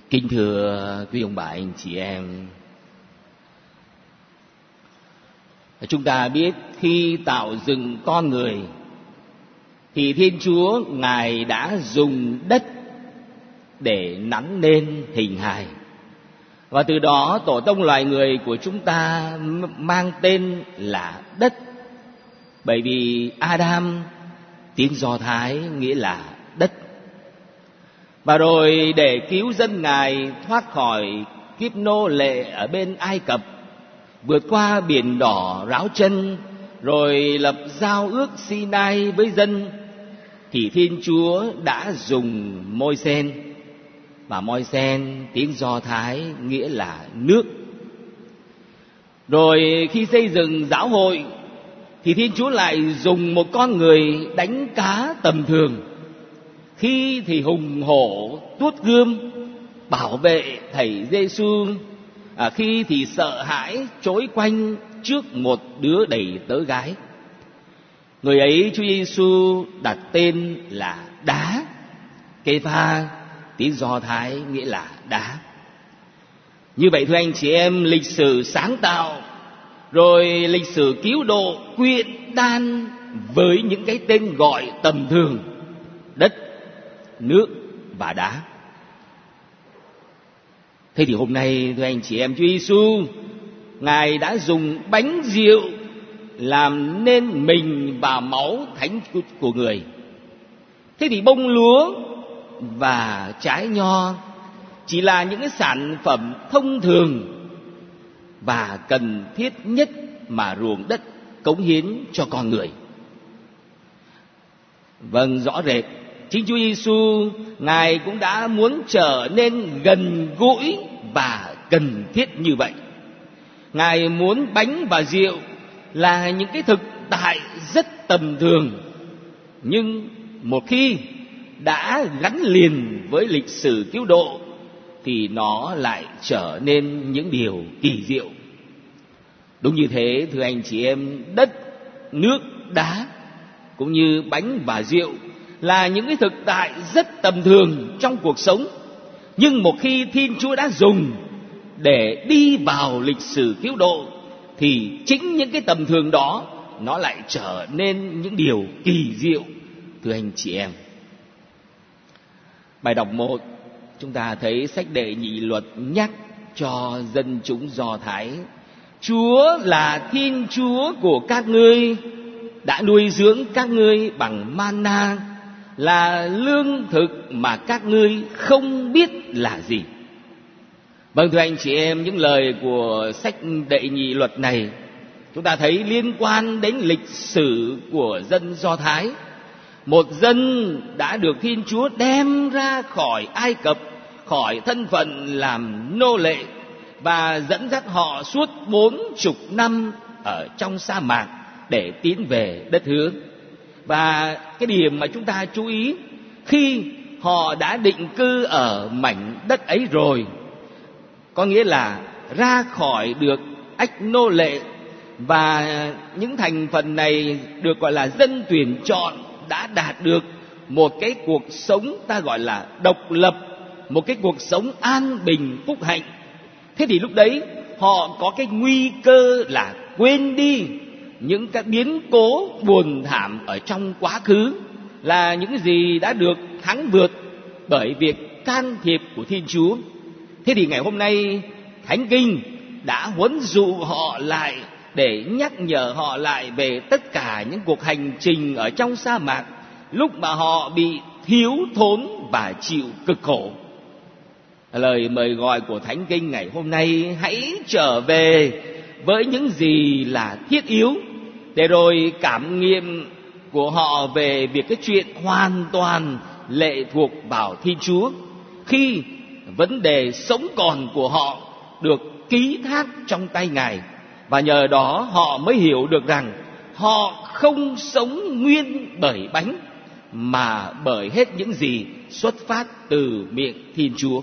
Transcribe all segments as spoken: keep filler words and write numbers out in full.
Kính thưa quý ông bà anh chị em, chúng ta biết khi tạo dựng con người thì Thiên Chúa Ngài đã dùng đất để nắn nên hình hài. Và từ đó tổ tông loài người của chúng ta mang tên là đất. Bởi vì Adam, tiếng Do Thái nghĩa là đất. Và rồi để cứu dân Ngài thoát khỏi kiếp nô lệ ở bên Ai Cập, vượt qua biển đỏ ráo chân, rồi lập giao ước Sinai với dân, thì Thiên Chúa đã dùng Môi-sen. Và Môi-sen tiếng Do Thái nghĩa là nước. Rồi khi xây dựng giáo hội thì Thiên Chúa lại dùng một con người đánh cá tầm thường. Khi thì hùng hổ tuốt gươm bảo vệ thầy Giê-xu, à, khi thì sợ hãi trối quanh trước một đứa đầy tớ gái. Người ấy Chúa Giê-xu đặt tên là đá. Kê-pha tiếng Do Thái nghĩa là đá. Như vậy thưa anh chị em, lịch sử sáng tạo rồi lịch sử cứu độ quyện đan với những cái tên gọi tầm thường: đất, nước và đá. Thế thì hôm nay thưa anh chị em, Chúa Giê-xu Ngài đã dùng bánh rượu làm nên mình và máu thánh của người. Thế thì bông lúa và trái nho chỉ là những cái sản phẩm thông thường và cần thiết nhất mà ruộng đất cống hiến cho con người. Vâng, rõ rệt chính Chúa Giê-xu Ngài cũng đã muốn trở nên gần gũi và cần thiết như vậy. Ngài muốn bánh và rượu là những cái thực tại rất tầm thường, nhưng một khi đã gắn liền với lịch sử cứu độ thì nó lại trở nên những điều kỳ diệu. Đúng như thế thưa anh chị em, đất, nước, đá cũng như bánh và rượu là những cái thực tại rất tầm thường trong cuộc sống. Nhưng một khi Thiên Chúa đã dùng để đi vào lịch sử cứu độ thì chính những cái tầm thường đó nó lại trở nên những điều kỳ diệu thưa anh chị em. Bài đọc một, chúng ta thấy sách Đệ Nhị Luật nhắc cho dân chúng Do Thái: Chúa là Thiên Chúa của các ngươi, đã nuôi dưỡng các ngươi bằng mana, là lương thực mà các ngươi không biết là gì. Vâng thưa anh chị em, những lời của sách Đệ Nhị Luật này chúng ta thấy liên quan đến lịch sử của dân Do Thái. Một dân đã được Thiên Chúa đem ra khỏi Ai Cập, khỏi thân phận làm nô lệ, và dẫn dắt họ suốt bốn chục năm ở trong sa mạc để tiến về đất hứa. Và cái điểm mà chúng ta chú ý, khi họ đã định cư ở mảnh đất ấy rồi, có nghĩa là ra khỏi được ách nô lệ, và những thành phần này được gọi là dân tuyển chọn, đã đạt được một cái cuộc sống ta gọi là độc lập, một cái cuộc sống an bình phúc hạnh. Thế thì lúc đấy họ có cái nguy cơ là quên đi những cái biến cố buồn thảm ở trong quá khứ, là những gì đã được thắng vượt bởi việc can thiệp của Thiên Chúa. Thế thì ngày hôm nay Thánh Kinh đã huấn dụ họ lại để nhắc nhở họ lại về tất cả những cuộc hành trình ở trong sa mạc, lúc mà họ bị thiếu thốn và chịu cực khổ. Lời mời gọi của Thánh Kinh ngày hôm nay: hãy trở về với những gì là thiết yếu, để rồi cảm nghiệm của họ về việc cái chuyện hoàn toàn lệ thuộc vào Thiên Chúa, khi vấn đề sống còn của họ được ký thác trong tay Ngài. Và nhờ đó họ mới hiểu được rằng họ không sống nguyên bởi bánh, mà bởi hết những gì xuất phát từ miệng Thiên Chúa.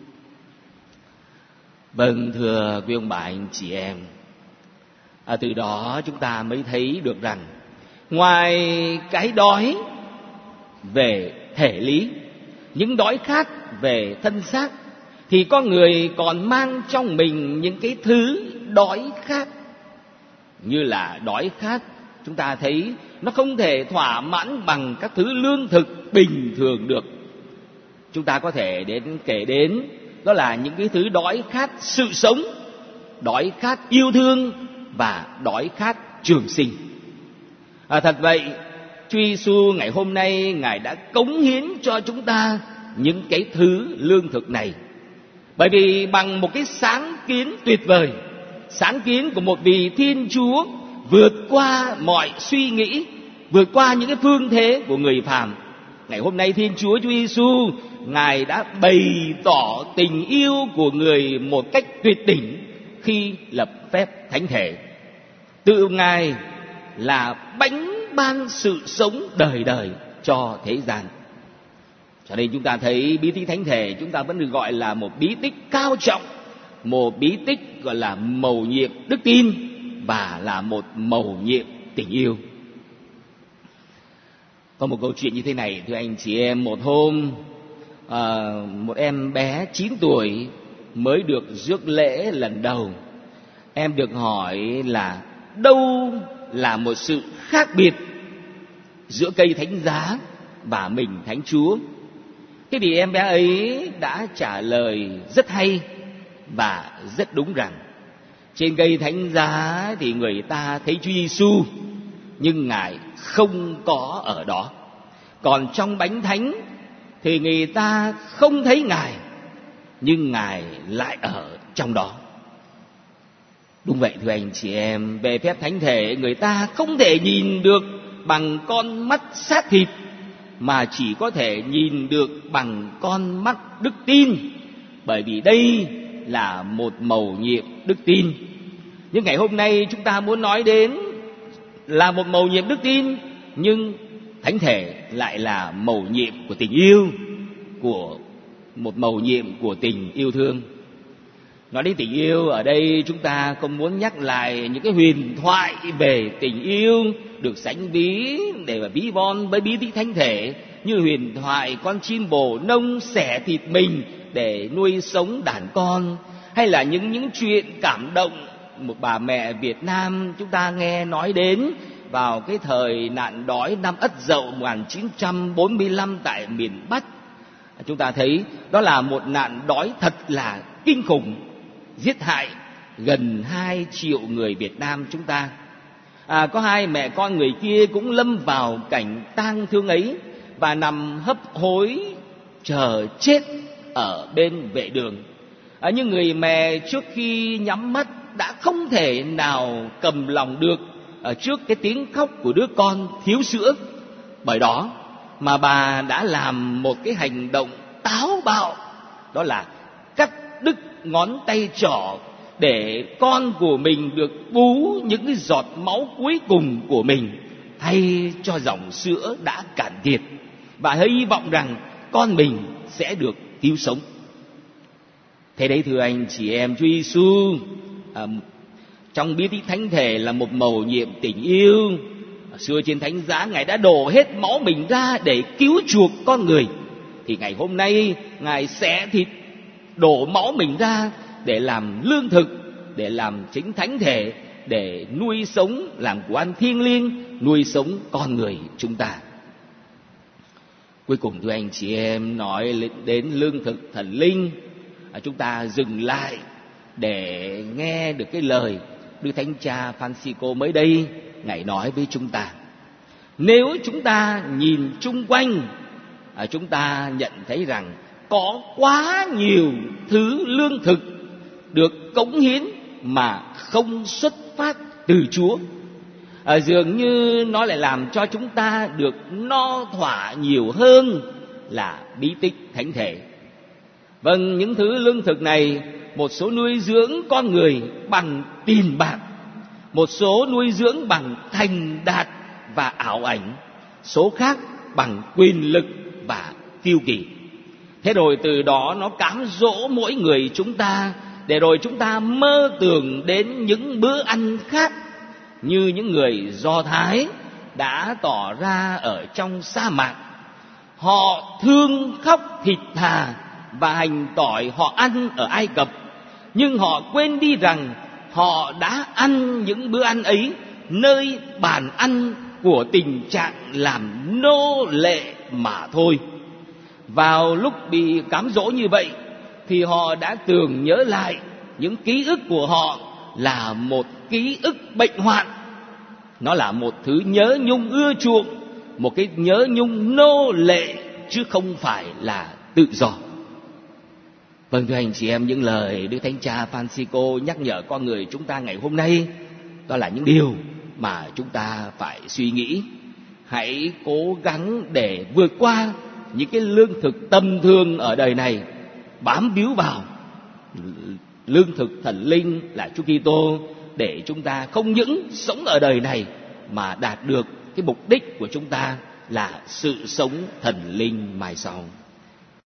Vâng thưa quý ông bà anh chị em, à, từ đó chúng ta mới thấy được rằng ngoài cái đói về thể lý, những đói khát về thân xác, thì con người còn mang trong mình những cái thứ đói khát. Như là đói khát, chúng ta thấy nó không thể thỏa mãn bằng các thứ lương thực bình thường được. Chúng ta có thể đến kể đến đó là những cái thứ đói khát sự sống, đói khát yêu thương và đói khát trường sinh. À, thật vậy, Chúa Giêsu ngày hôm nay Ngài đã cống hiến cho chúng ta những cái thứ lương thực này. Bởi vì bằng một cái sáng kiến tuyệt vời, sáng kiến của một vị Thiên Chúa vượt qua mọi suy nghĩ, vượt qua những cái phương thế của người phàm, ngày hôm nay Thiên Chúa Chúa Giêsu Ngài đã bày tỏ tình yêu của người một cách tuyệt đỉnh khi lập phép thánh thể. Tự Ngài là bánh ban sự sống đời đời cho thế gian. Cho nên chúng ta thấy bí tích thánh thể chúng ta vẫn được gọi là một bí tích cao trọng, một bí tích gọi là mầu nhiệm đức tin và là một mầu nhiệm tình yêu. Có một câu chuyện như thế này thưa anh chị em. Một hôm à, một em bé chín tuổi mới được rước lễ lần đầu. Em được hỏi là đâu là một sự khác biệt giữa cây thánh giá và mình thánh Chúa. Thế thì em bé ấy đã trả lời rất hay và rất đúng rằng trên cây thánh giá thì người ta thấy Chúa Giêsu nhưng Ngài không có ở đó. Còn trong bánh thánh thì người ta không thấy Ngài nhưng Ngài lại ở trong đó. Đúng vậy thưa anh chị em, về phép thánh thể người ta không thể nhìn được bằng con mắt xác thịt, mà chỉ có thể nhìn được bằng con mắt đức tin, bởi vì đây là một mầu nhiệm đức tin. Nhưng ngày hôm nay chúng ta muốn nói đến là một mầu nhiệm đức tin, nhưng thánh thể lại là mầu nhiệm của tình yêu, của một mầu nhiệm của tình yêu thương. Nói đến tình yêu ở đây chúng ta không muốn nhắc lại những cái huyền thoại về tình yêu được sánh ví để mà ví von với bí tích thánh thể, như huyền thoại con chim bồ nông xẻ thịt mình để nuôi sống đàn con, hay là những những chuyện cảm động một bà mẹ Việt Nam chúng ta nghe nói đến vào cái thời nạn đói năm Ất Dậu một nghìn chín trăm bốn mươi lăm tại miền Bắc. Chúng ta thấy đó là một nạn đói thật là kinh khủng, giết hại gần hai triệu người Việt Nam chúng ta. À, có hai mẹ con người kia cũng lâm vào cảnh tang thương ấy và nằm hấp hối chờ chết ở bên vệ đường. À, nhưng người mẹ trước khi nhắm mắt đã không thể nào cầm lòng được ở trước cái tiếng khóc của đứa con thiếu sữa. Bởi đó mà bà đã làm một cái hành động táo bạo, đó là cắt đứt ngón tay trỏ để con của mình được bú những cái giọt máu cuối cùng của mình thay cho dòng sữa đã cạn kiệt, và hy vọng rằng con mình sẽ được cứu sống. Thế đấy thưa anh chị em, Chúa Giêsu à, trong bí tích thánh thể là một mầu nhiệm tình yêu. Xưa trên thánh giá Ngài đã đổ hết máu mình ra để cứu chuộc con người, thì ngày hôm nay Ngài xẻ thịt đổ máu mình ra để làm lương thực, để làm chính thánh thể, để nuôi sống, làm của ăn thiêng liêng, nuôi sống con người chúng ta. Cuối cùng thưa anh chị em, nói đến lương thực thần linh, chúng ta dừng lại để nghe được cái lời Đức Thánh Cha Francisco mới đây Ngài nói với chúng ta. Nếu chúng ta nhìn chung quanh, chúng ta nhận thấy rằng có quá nhiều thứ lương thực được cống hiến mà không xuất phát từ Chúa. À, dường như nó lại làm cho chúng ta được no thỏa nhiều hơn là bí tích thánh thể. Vâng, những thứ lương thực này, một số nuôi dưỡng con người bằng tiền bạc, một số nuôi dưỡng bằng thành đạt và ảo ảnh, số khác bằng quyền lực và kiêu kỳ. Thế rồi từ đó nó cám dỗ mỗi người chúng ta, để rồi chúng ta mơ tưởng đến những bữa ăn khác, như những người Do Thái đã tỏ ra ở trong sa mạc. Họ thương khóc thịt thà và hành tỏi họ ăn ở Ai Cập, nhưng họ quên đi rằng họ đã ăn những bữa ăn ấy nơi bàn ăn của tình trạng làm nô lệ mà thôi. Vào lúc bị cám dỗ như vậy thì họ đã tưởng nhớ lại những ký ức của họ là một ký ức bệnh hoạn. Nó là một thứ nhớ nhung ưa chuộng, một cái nhớ nhung nô lệ chứ không phải là tự do. Vâng, thưa anh chị em, những lời Đức Thánh Cha Francisco nhắc nhở con người chúng ta ngày hôm nay, đó là những điều mà chúng ta phải suy nghĩ. Hãy cố gắng để vượt qua những cái lương thực tầm thường ở đời này, bám víu vào lương thực thần linh là Chúa Kitô, để chúng ta không những sống ở đời này mà đạt được cái mục đích của chúng ta là sự sống thần linh mai sau.